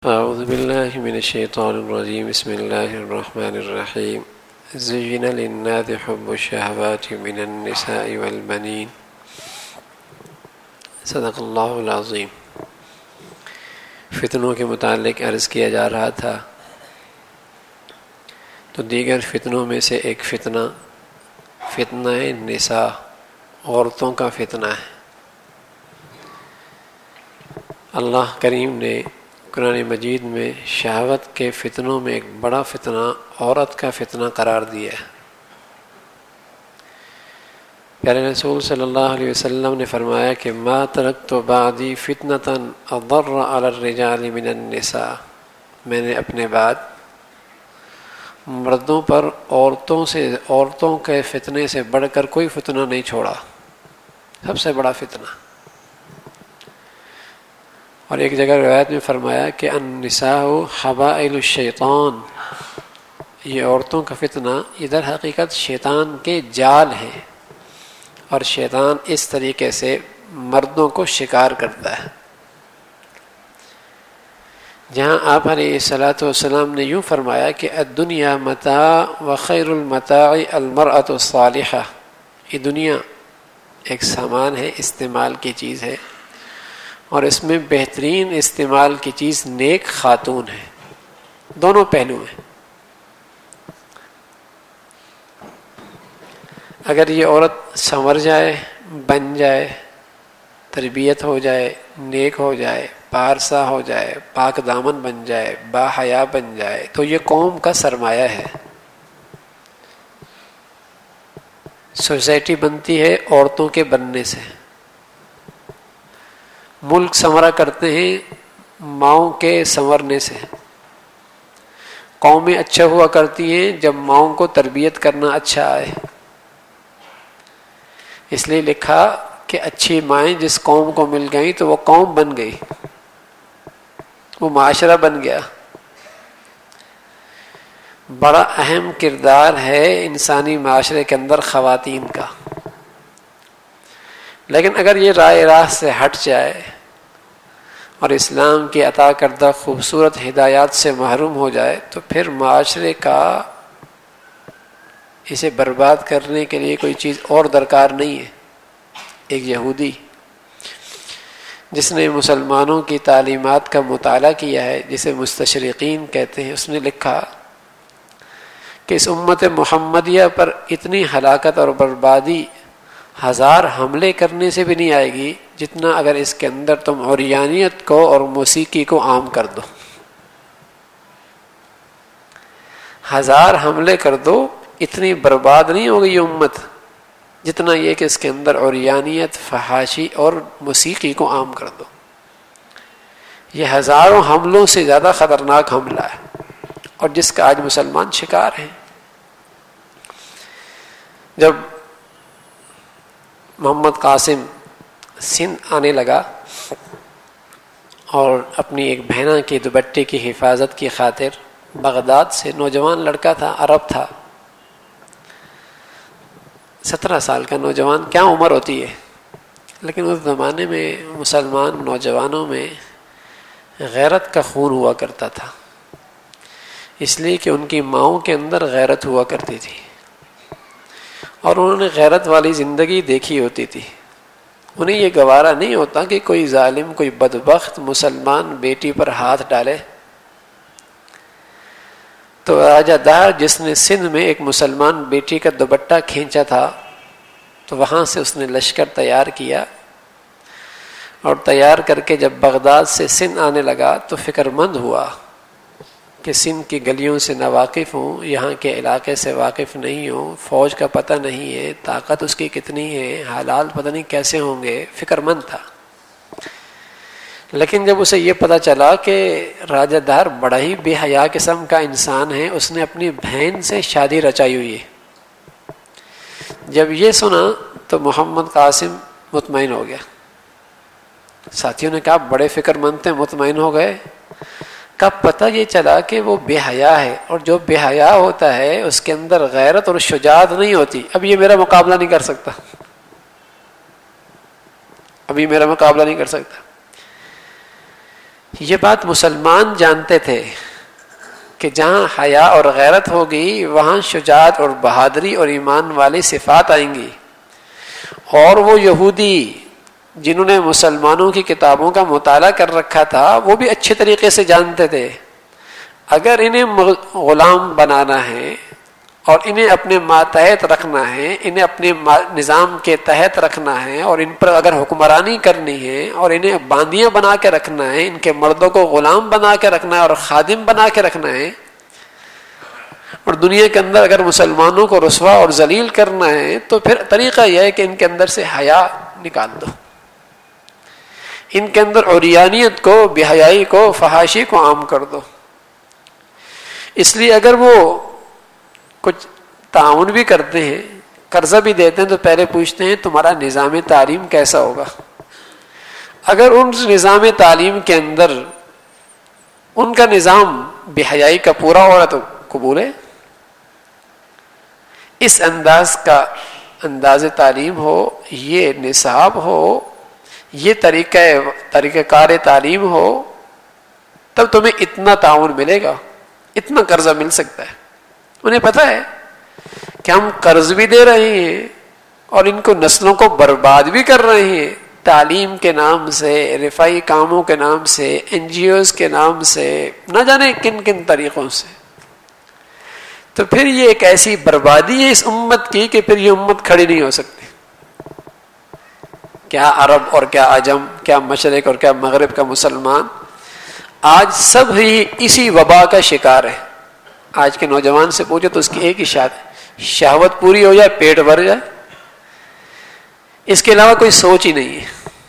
اعوذ باللہ من الشیطان الرجیم بسم اللہ الرحمن الرحیم زین للناس حب الشہوات من النساء والبنین صدق اللہ العظیم۔ فتنوں کے متعلق عرض کیا جا رہا تھا تو دیگر فتنوں میں سے ایک فتنہ نساء، عورتوں کا فتنہ ہے۔ اللہ کریم نے قرآن مجید میں شہوت کے فتنوں میں ایک بڑا فتنہ عورت کا فتنہ قرار دیا ہے۔ پیارے رسول صلی اللہ علیہ وسلم نے فرمایا کہ ما ترکت بعدی فتنة اضر علی الرجال من النساء، میں نے اپنے بعد مردوں پر عورتوں کے فتنے سے بڑھ کر کوئی فتنہ نہیں چھوڑا، سب سے بڑا فتنہ۔ اور ایک جگہ روایت میں فرمایا کہ النساء حبائل الشیطان، یہ عورتوں کا فتنہ ادھر حقیقت شیطان کے جال ہے، اور شیطان اس طریقے سے مردوں کو شکار کرتا ہے۔ جہاں آپ علیہ الصلاۃ والسلام نے یوں فرمایا کہ الدنیا متاع وخیر المتاع المرأة الصالحہ، یہ دنیا ایک سامان ہے، استعمال کی چیز ہے، اور اس میں بہترین استعمال کی چیز نیک خاتون ہے۔ دونوں پہلو ہیں۔ اگر یہ عورت سنور جائے، بن جائے، تربیت ہو جائے، نیک ہو جائے، پارسا ہو جائے، پاک دامن بن جائے، با حیا بن جائے، تو یہ قوم کا سرمایہ ہے۔ سوسائٹی بنتی ہے عورتوں کے بننے سے، ملک سنورا کرتے ہیں ماؤں کے سنورنے سے، قومیں اچھا ہوا کرتی ہیں جب ماؤں کو تربیت کرنا اچھا آئے۔ اس لیے لکھا کہ اچھی مائیں جس قوم کو مل گئیں تو وہ قوم بن گئی، وہ معاشرہ بن گیا۔ بڑا اہم کردار ہے انسانی معاشرے کے اندر خواتین کا، لیکن اگر یہ راہ سے ہٹ جائے اور اسلام کی عطا کردہ خوبصورت ہدایات سے محروم ہو جائے تو پھر معاشرے کا اسے برباد کرنے کے لیے کوئی چیز اور درکار نہیں ہے۔ ایک یہودی جس نے مسلمانوں کی تعلیمات کا مطالعہ کیا ہے، جسے مستشرقین کہتے ہیں، اس نے لکھا کہ اس امت محمدیہ پر اتنی ہلاکت اور بربادی 1000 حملے کرنے سے بھی نہیں آئے گی جتنا اگر اس کے اندر تم عریانیت کو اور موسیقی کو عام کر دو۔ 1000 حملے کر دو، اتنی برباد نہیں ہوگی یہ امت جتنا یہ کہ اس کے اندر عریانیت، فحاشی اور موسیقی کو عام کر دو۔ یہ ہزاروں حملوں سے زیادہ خطرناک حملہ ہے، اور جس کا آج مسلمان شکار ہیں۔ جب محمد قاسم سندھ آنے لگا اور اپنی ایک بہنا کے دوپٹے کی حفاظت کی خاطر بغداد سے، نوجوان لڑکا تھا، عرب تھا، 17 سال کا نوجوان، کیا عمر ہوتی ہے، لیکن اس زمانے میں مسلمان نوجوانوں میں غیرت کا خون ہوا کرتا تھا، اس لیے کہ ان کی ماؤں کے اندر غیرت ہوا کرتی تھی، اور انہوں نے غیرت والی زندگی دیکھی ہوتی تھی۔ انہیں یہ گوارا نہیں ہوتا کہ کوئی ظالم، کوئی بدبخت مسلمان بیٹی پر ہاتھ ڈالے۔ تو راجہ دار جس نے سندھ میں ایک مسلمان بیٹی کا دوپٹہ کھینچا تھا، تو وہاں سے اس نے لشکر تیار کیا، اور تیار کر کے جب بغداد سے سندھ آنے لگا تو فکر مند ہوا کہ سندھ کی گلیوں سے نہ واقف ہوں، یہاں کے علاقے سے واقف نہیں ہوں، فوج کا پتہ نہیں ہے، طاقت اس کی کتنی ہے، حالات پتہ نہیں کیسے ہوں گے، فکر مند تھا۔ لیکن جب اسے یہ پتہ چلا کہ راجہ دار بڑا ہی بے حیا قسم کا انسان ہے، اس نے اپنی بہن سے شادی رچائی ہوئی ہے، جب یہ سنا تو محمد قاسم مطمئن ہو گیا۔ ساتھیوں نے کہا بڑے فکر مند تھے، مطمئن ہو گئے؟ کب پتہ یہ چلا کہ وہ بے حیا ہے، اور جو بے حیا ہوتا ہے اس کے اندر غیرت اور شجاعت نہیں ہوتی۔ اب یہ میرا مقابلہ نہیں کر سکتا، ابھی میرا مقابلہ نہیں کر سکتا۔ یہ بات مسلمان جانتے تھے کہ جہاں حیا اور غیرت ہوگی وہاں شجاعت اور بہادری اور ایمان والی صفات آئیں گی. اور وہ یہودی جنہوں نے مسلمانوں کی کتابوں کا مطالعہ کر رکھا تھا وہ بھی اچھے طریقے سے جانتے تھے اگر انہیں غلام بنانا ہے اور انہیں اپنے ماتحت رکھنا ہے، انہیں اپنے نظام کے تحت رکھنا ہے، اور ان پر اگر حکمرانی کرنی ہے اور انہیں باندیاں بنا کے رکھنا ہے، ان کے مردوں کو غلام بنا کے رکھنا ہے اور خادم بنا کے رکھنا ہے، اور دنیا کے اندر اگر مسلمانوں کو رسوا اور ذلیل کرنا ہے تو پھر طریقہ یہ ہے کہ ان کے اندر سے حیا نکال دو، ان کے اندر عریانیت کو، بے حیائی کو، فحاشی کو عام کر دو. اس لیے اگر وہ کچھ تعاون بھی کرتے ہیں، قرضہ بھی دیتے ہیں، تو پہلے پوچھتے ہیں تمہارا نظام تعلیم کیسا ہوگا. اگر ان نظام تعلیم کے اندر ان کا نظام بے حیائی کا پورا ہو رہا تو قبول ہے. اس انداز کا انداز تعلیم ہو، یہ نصاب ہو، یہ طریقہ کار تعلیم ہو، تب تمہیں اتنا تعاون ملے گا، اتنا قرضہ مل سکتا ہے. انہیں پتہ ہے کہ ہم قرض بھی دے رہے ہیں اور ان کو نسلوں کو برباد بھی کر رہے ہیں، تعلیم کے نام سے، رفاہی کاموں کے نام سے، این جی اوز کے نام سے، نہ جانے کن کن طریقوں سے. تو پھر یہ ایک ایسی بربادی ہے اس امت کی کہ پھر یہ امت کھڑی نہیں ہو سکتی. کیا عرب اور کیا عجم، کیا مشرق اور کیا مغرب کا مسلمان، آج سب ہی اسی وبا کا شکار ہے. آج کے نوجوان سے پوچھو تو اس کی ایک ہی شہوت پوری ہو جائے، پیٹ بھر جائے، اس کے علاوہ کوئی سوچ ہی نہیں ہے.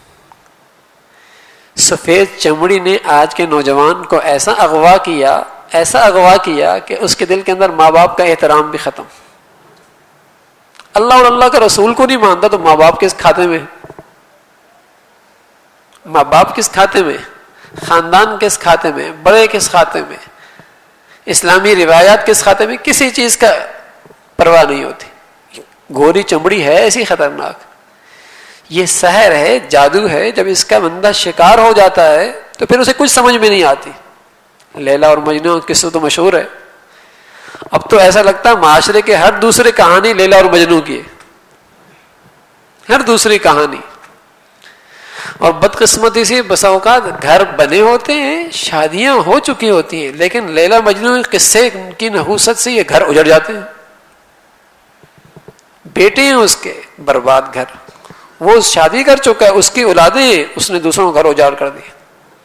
سفید چمڑی نے آج کے نوجوان کو ایسا اغوا کیا کہ اس کے دل کے اندر ماں باپ کا احترام بھی ختم. اللہ اور اللہ کا رسول کو نہیں مانتا تو ماں باپ کس کھاتے میں؟ ماں باپ کس کھاتے میں؟ خاندان کس کھاتے میں؟ بڑے کس کھاتے میں؟ اسلامی روایات کس کھاتے میں؟ کسی چیز کا پرواہ نہیں ہوتی. گوری چمڑی ہے ایسی خطرناک، یہ سحر ہے، جادو ہے. جب اس کا بندہ شکار ہو جاتا ہے تو پھر اسے کچھ سمجھ میں نہیں آتی. لیلا اور مجنون قصہ تو مشہور ہے. اب تو ایسا لگتا ہے معاشرے کے ہر دوسری کہانی لیلا اور مجنون کی ہے، ہر دوسری کہانی. اور بدقسمتی سے بسا اوقات گھر بنے ہوتے ہیں، شادیاں ہو چکی ہوتی ہیں، لیکن لیلا مجنون قصے کی نحوست سے یہ گھر اجڑ جاتے ہیں. بیٹے ہیں اس کے، برباد گھر. وہ شادی کر چکا ہے، اس کی اولادیں، اس نے دوسروں گھر اجاڑ کر دیے.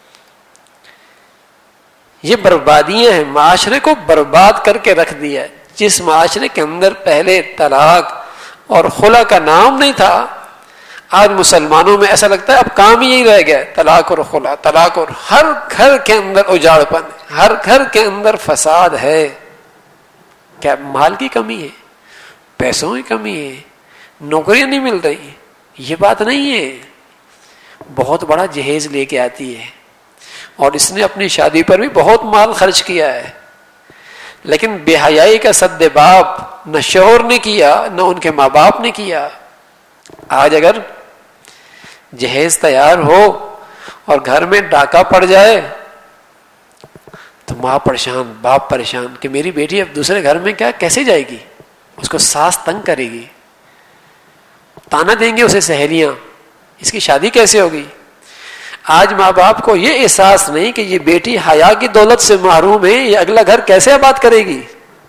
یہ بربادیاں ہیں، معاشرے کو برباد کر کے رکھ دیا ہے. جس معاشرے کے اندر پہلے طلاق اور خلا کا نام نہیں تھا، آج مسلمانوں میں ایسا لگتا ہے اب کام ہی یہی رہ گیا، طلاق اور خلا، طلاق. اور ہر گھر کے اندر اجاڑپن، ہر گھر کے اندر فساد ہے. کیا مال کی کمی ہے؟ پیسوں کی کمی ہے؟ نوکریاں نہیں مل رہی؟ یہ بات نہیں ہے. بہت بڑا جہیز لے کے آتی ہے اور اس نے اپنی شادی پر بھی بہت مال خرچ کیا ہے، لیکن بے حیائی کا سد باب نہ شوہر نے کیا نہ ان کے ماں باپ نے کیا. آج اگر جہیز تیار ہو اور گھر میں ڈاکہ پڑ جائے تو ماں پریشان، باپ پریشان کہ میری بیٹی اب دوسرے گھر میں کیسے جائے گی. اس کو ساس تنگ کرے گی، تانا دیں گے اسے سہیلیاں، اس کی شادی کیسے ہوگی. آج ماں باپ کو یہ احساس نہیں کہ یہ بیٹی حیا کی دولت سے محروم ہے، یہ اگلا گھر کیسے آباد کرے گی.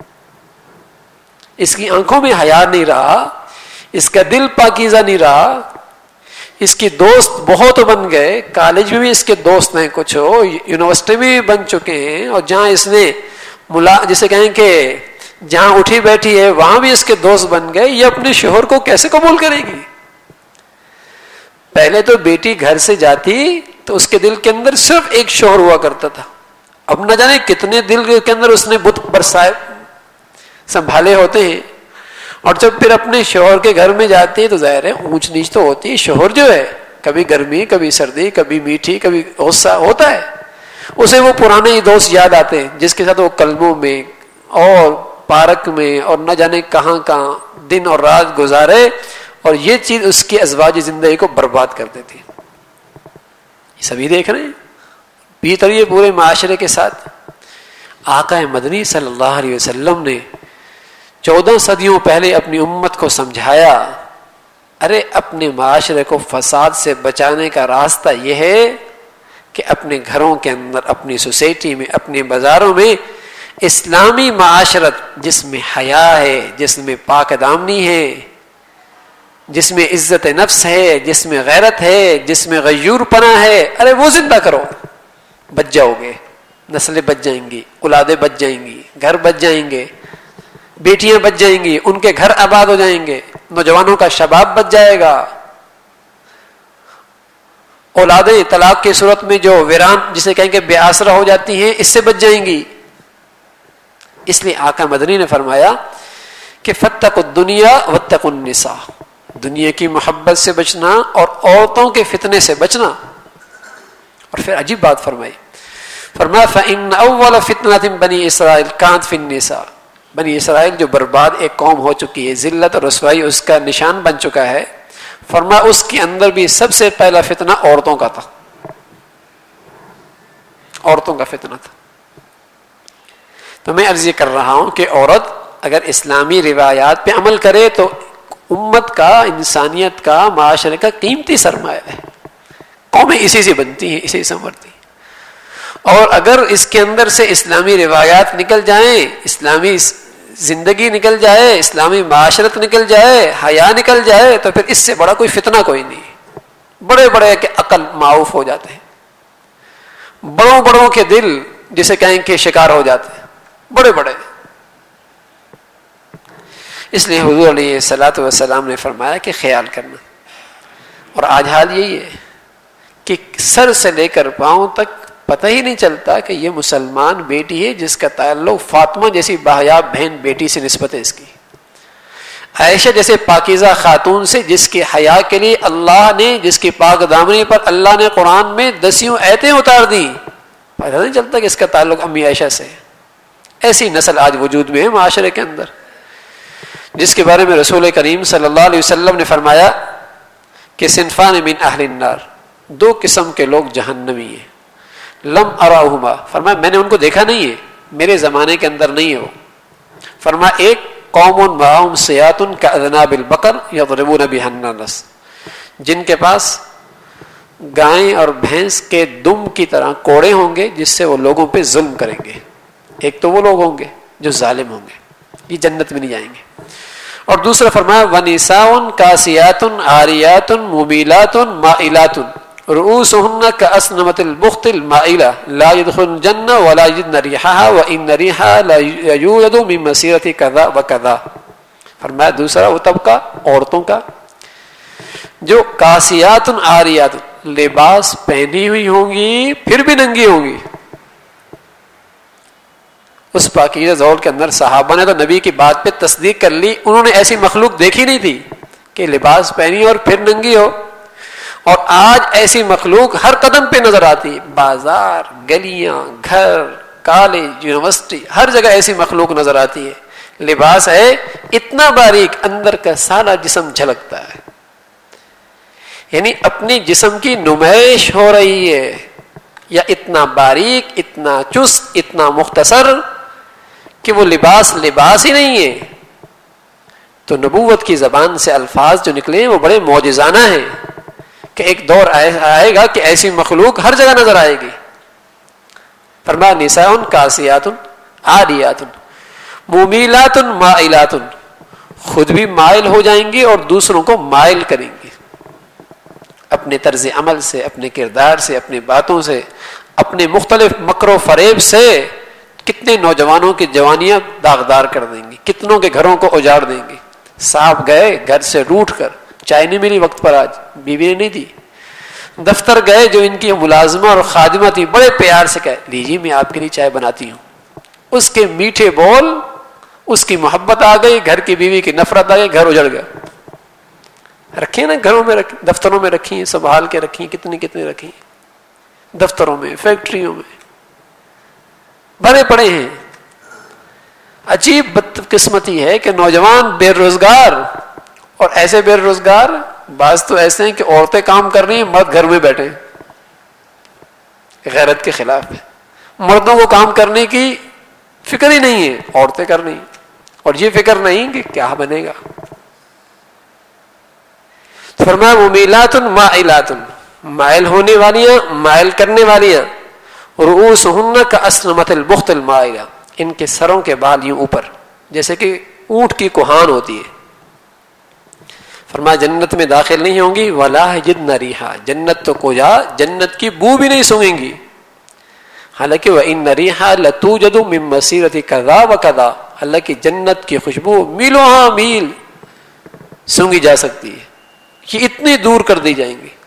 اس کی آنکھوں میں حیا نہیں رہا، اس کا دل پاکیزہ نہیں رہا. اس کی دوست بہت بن گئے، کالج میں بھی اس کے دوست ہیں کچھ، یونیورسٹی میں بھی بن چکے ہیں، اور جہاں اس نے جسے کہیں کہ جہاں اٹھی بیٹھی ہے وہاں بھی اس کے دوست بن گئے. یہ اپنے شوہر کو کیسے قبول کرے گی. پہلے تو بیٹی گھر سے جاتی تو اس کے دل کے اندر صرف ایک شوہر ہوا کرتا تھا، اب نہ جانے کتنے دل کے اندر اس نے بت برسائے سنبھالے ہوتے ہیں. اور جب پھر اپنے شوہر کے گھر میں جاتی ہے تو ظاہر ہے اونچ نیچ تو ہوتی ہے. شوہر جو ہے کبھی گرمی، کبھی سردی، کبھی میٹھی، کبھی غصہ ہوتا ہے. اسے وہ پرانے ہی دوست یاد آتے ہیں جس کے ساتھ وہ کلموں میں اور پارک میں اور نہ جانے کہاں کہاں دن اور رات گزارے، اور یہ چیز اس کی ازواج زندگی کو برباد کر دیتی. یہ سبھی دیکھ رہے ہیں، بیتریے پورے معاشرے کے ساتھ. آقا مدنی صلی اللہ علیہ وسلم نے 14 صدیوں پہلے اپنی امت کو سمجھایا، ارے اپنے معاشرے کو فساد سے بچانے کا راستہ یہ ہے کہ اپنے گھروں کے اندر، اپنی سوسائٹی میں، اپنے بازاروں میں اسلامی معاشرت جس میں حیا ہے، جس میں پاک دامنی ہے، جس میں عزت نفس ہے، جس میں غیرت ہے، جس میں غیور پناہ ہے، ارے وہ زندہ کرو. بچ جاؤ گے، نسلیں بچ جائیں گی، اولادیں بچ جائیں گی، گھر بچ جائیں گے، بیٹیاں بچ جائیں گی، ان کے گھر آباد ہو جائیں گے، نوجوانوں کا شباب بچ جائے گا، اولادیں طلاق کی صورت میں جو ویران جسے کہیں گے بے آسرا ہو جاتی ہیں، اس سے بچ جائیں گی. اس لیے آقا مدنی نے فرمایا کہ فاتقوا الدنیا واتقوا النساء، دنیا کی محبت سے بچنا اور عورتوں کے فتنے سے بچنا. اور پھر عجیب بات فرمائی، فرمایا فإن أول فتنة بنی اسرائیل كانت في النساء، بنی اسرائیل جو برباد ایک قوم ہو چکی ہے، ذلت اور رسوائی اس کا نشان بن چکا ہے، فرمایا اس کے اندر بھی سب سے پہلا فتنہ عورتوں کا تھا، عورتوں کا فتنہ تھا. تو میں عرض یہ کر رہا ہوں کہ عورت اگر اسلامی روایات پہ عمل کرے تو امت کا، انسانیت کا، معاشرے کا قیمتی سرمایہ ہے. قومیں اسی سے بنتی ہیں، اسی سے سنورتی ہیں. اور اگر اس کے اندر سے اسلامی روایات نکل جائیں، اسلامی زندگی نکل جائے، اسلامی معاشرت نکل جائے، حیا نکل جائے، تو پھر اس سے بڑا کوئی فتنہ کوئی نہیں. بڑے بڑے کے عقل معاف ہو جاتے ہیں، بڑوں بڑوں کے دل جسے کہیں کہ شکار ہو جاتے ہیں، بڑے بڑے. اس لیے حضور علیہ الصلوۃ والسلام نے فرمایا کہ خیال کرنا. اور آج حال یہی ہے کہ سر سے لے کر پاؤں تک پتہ ہی نہیں چلتا کہ یہ مسلمان بیٹی ہے جس کا تعلق فاطمہ جیسی باحیا بہن بیٹی سے نسبت ہے اس کی، عائشہ جیسے پاکیزہ خاتون سے جس کی حیا کے لیے اللہ نے، جس کی پاک دامنی پر اللہ نے قرآن میں 10 آیتیں اتار دی، پتہ نہیں چلتا کہ اس کا تعلق امی عائشہ سے. ایسی نسل آج وجود میں ہے معاشرے کے اندر، جس کے بارے میں رسول کریم صلی اللہ علیہ وسلم نے فرمایا کہ صنفان من اہل النار، 2 قسم کے لوگ جہنمی ہیں. لم اراہما، فرمایا میں نے ان کو دیکھا نہیں ہے، میرے زمانے کے اندر نہیں ہے وہ. فرمایا ایک قوم معهم سیات کاذناب البقر یضربون بها الناس، جن کے پاس گائیں اور بھینس کے دم کی طرح کوڑے ہوں گے جس سے وہ لوگوں پہ ظلم کریں گے. ایک تو وہ لوگ ہوں گے جو ظالم ہوں گے، یہ جنت میں نہیں جائیں گے. اور دوسرا فرمایا وَنِسَاءٌ كَاسِيَاتٌ عَارِيَاتٌ مُمِيلَاتٌ مَائِلَاتٌ رؤوسهن كأسنمة البخت المائلة لا يدخلن الجنة ولا يجدن ريحها وإن ريحها لا يوجد من مسيرة كذا وكذا. فرمایا دوسرا وہ طبقہ عورتوں کا جو کاسیات عاریات، لباس پہنی ہوئی ہوں گی پھر بھی ننگی ہوں گی. اس پاکیزہ زول کے اندر صحابہ نے تو نبی کی بات پہ تصدیق کر لی، انہوں نے ایسی مخلوق دیکھی نہیں تھی کہ لباس پہنی اور پھر ننگی ہو. اور آج ایسی مخلوق ہر قدم پہ نظر آتی ہے، بازار، گلیاں، گھر، کالج، یونیورسٹی، ہر جگہ ایسی مخلوق نظر آتی ہے. لباس ہے اتنا باریک، اندر کا سارا جسم جھلکتا ہے، یعنی اپنی جسم کی نمائش ہو رہی ہے، یا اتنا باریک، اتنا چست، اتنا مختصر کہ وہ لباس ہی نہیں ہے. تو نبوت کی زبان سے الفاظ جو نکلے وہ بڑے معجزانہ ہیں کہ ایک دور آئے گا کہ ایسی مخلوق ہر جگہ نظر آئے گی. فرمایا نساء کاسیات عاریات ممیلات مائلات، خود بھی مائل ہو جائیں گی اور دوسروں کو مائل کریں گی اپنے طرز عمل سے، اپنے کردار سے، اپنی باتوں سے، اپنے مختلف مکر و فریب سے. کتنے نوجوانوں کی جوانیاں داغدار کر دیں گی، کتنوں کے گھروں کو اجاڑ دیں گی. صاحب گئے گھر سے روٹھ کر، چائے نہیں ملی وقت پر، آج بیوی نے نہیں دی. دفتر گئے، جو ان کی ملازمہ اور خادمہ تھی بڑے پیار سے کہے لیجیے میں آپ کے لیے چائے بناتی ہوں. اس کے میٹھے بول، اس کی محبت آ گئی، گھر کی بیوی کی نفرت آ گئی، گھر اجڑ گیا. رکھے نا گھروں میں دفتروں میں رکھی ہیں، سنبھال کے رکھی ہیں، کتنی رکھی ہیں، دفتروں میں، فیکٹریوں میں بھرے پڑے ہیں. عجیب بدقسمتی ہے کہ نوجوان بے روزگار، اور ایسے بے روزگار بعض تو ایسے ہیں کہ عورتیں کام کر رہی ہیں، مرد گھر میں بیٹھے ہیں. غیرت کے خلاف ہے. مردوں کو کام کرنے کی فکر ہی نہیں ہے، عورتیں کر رہی ہیں، اور یہ فکر نہیں کہ کیا بنے گا. فرمایا ممیلات مائلات، مائل ہونے والیاں، مائل کرنے والیاں. رؤوسہن کاسنمۃ البخت المائلہ، ان کے سروں کے بال یوں اوپر جیسے کہ اونٹ کی کوہان ہوتی ہے. فرمایا جنت میں داخل نہیں ہوں گی. ولا یجدن ریحا، جنت تو کو جا جنت کی بو بھی نہیں سونگیں گی. حالانکہ وَإِنَّ رِيحَهَا لَتُوجَدُ مِن مَّسِيرَةِ كَذَا وَكَذَا، اللہ کی جنت کی خوشبو میلوں ہاں میل سونگی جا سکتی ہے، یہ اتنی دور کر دی جائیں گی.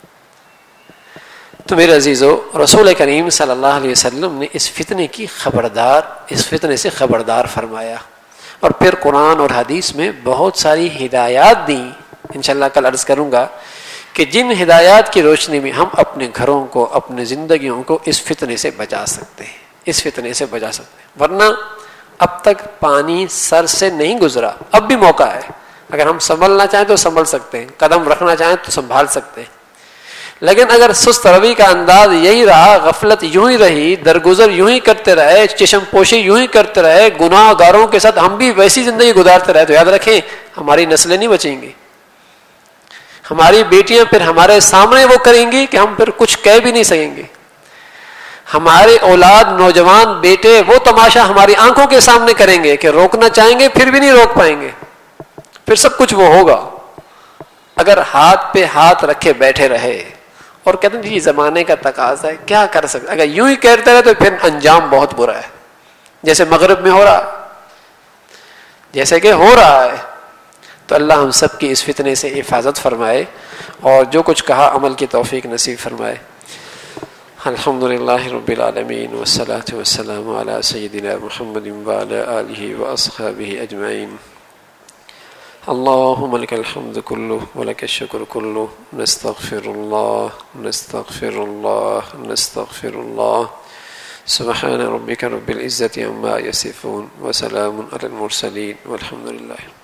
تو میرے عزیزو، رسول کریم صلی اللہ علیہ وسلم نے اس فتنے کی اس فتنے سے خبردار فرمایا، اور پھر قرآن اور حدیث میں بہت ساری ہدایات دیں. انشاءاللہ کل عرض کروں گا کہ جن ہدایات کی روشنی میں ہم اپنے گھروں کو، اپنے زندگیوں کو اس فتنے سے بچا سکتے ہیں، اس فتنے سے بچا سکتے ہیں. ورنہ اب تک پانی سر سے نہیں گزرا، اب بھی موقع ہے. اگر ہم سنبھلنا چاہیں تو سنبھل سکتے ہیں، قدم رکھنا چاہیں تو سنبھال سکتے ہیں. لیکن اگر سست روی کا انداز یہی رہا، غفلت یوں ہی رہی، درگزر یوں ہی کرتے رہے، چشم پوشی یوں ہی کرتے رہے، گناہ گاروں کے ساتھ ہم بھی ویسی زندگی گزارتے رہے، تو یاد رکھیں ہماری نسلیں نہیں بچیں گی. ہماری بیٹیاں پھر ہمارے سامنے وہ کریں گی کہ ہم پھر کچھ کہہ بھی نہیں سکیں گے. ہمارے اولاد، نوجوان بیٹے وہ تماشا ہماری آنکھوں کے سامنے کریں گے کہ روکنا چاہیں گے پھر بھی نہیں روک پائیں گے. پھر سب کچھ وہ ہوگا اگر ہاتھ پہ ہاتھ رکھے بیٹھے رہے اور کہتے ہیں جی زمانے کا تقاضا ہے، کیا کر سکتے. اگر یوں ہی کہتے رہے تو پھر انجام بہت برا ہے، جیسے مغرب میں ہو رہا، جیسے کہ ہو رہا ہے. تو اللہ ہم سب کی اس فتنے سے حفاظت فرمائے اور جو کچھ کہا عمل کی توفیق نصیب فرمائے. الحمدللہ رب العالمین والصلاة والسلام علی سیدنا محمد وعلی آلہ واصحابہ اجمعین. اللہم لک الحمد کلہ ولک الشکر کلہ، نستغفر اللہ سبحان ربک رب العزة عما یصفون وسلام علی المرسلین والحمد للہ.